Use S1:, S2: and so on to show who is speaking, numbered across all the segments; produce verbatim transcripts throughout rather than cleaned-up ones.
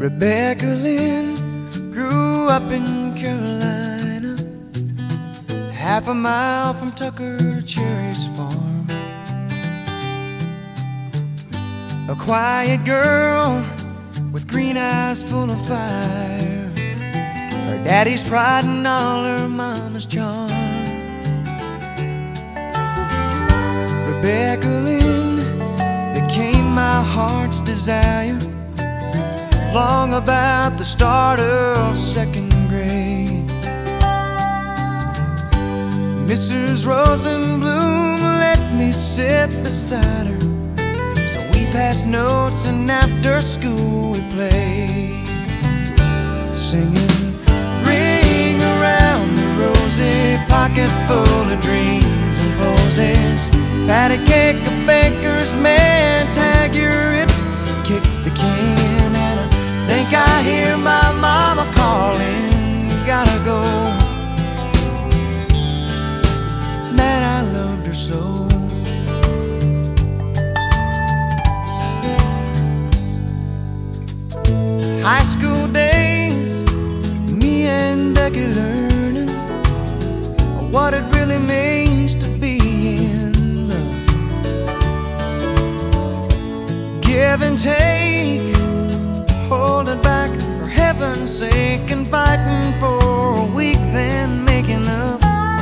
S1: Rebecca Lynn grew up in Carolina, half a mile from Tucker Cherry's farm. A quiet girl with green eyes full of fire, her daddy's pride and all her mama's charm. Rebecca Lynn became my heart's desire long about the start of second grade. Missus Rosenblum let me sit beside her, so we passed notes and after school we played, singing "Ring around the rosy, pocket full of dreams and posies, patty cake, a baker's man, tag your hip, kick the can, and I think I hear my mama calling, gotta go." Man, I loved her so. High school days, me and Becky learning what it really means to be in love. Give and take, holding back for heaven's sake, and fighting for a week, then making up.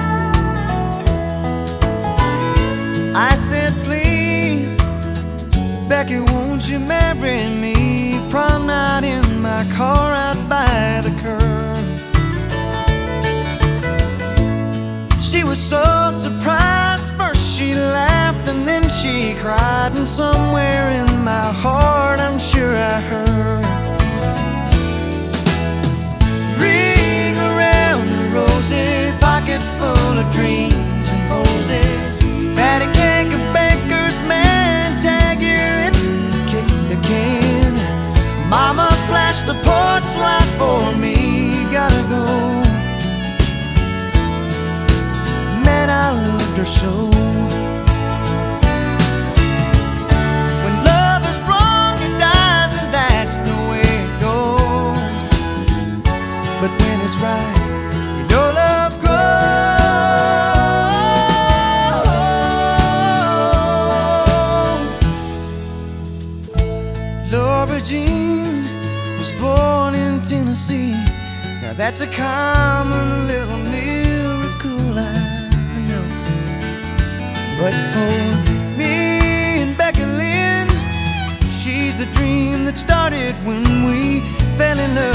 S1: I said, "Please, Becky, won't you marry me?" Prom night in my car out by the curb. She was so surprised, first she laughed and then she cried, and somewhere in my heart I'm sure I heard, "Ring around the rosy, pocket full of dreams and posies, patty cake, a baker's man, tag your hip, kick the can, mama flashed the porch light for me, gotta go." Man, I loved her so. When love is wrong, it dies, and that's the way it goes. But when it's right, you know love grows. Laura Jean was born in Tennessee. Now that's a common little miracle, I know. But for me and Becky Lynn, she's the dream that started when we fell in love.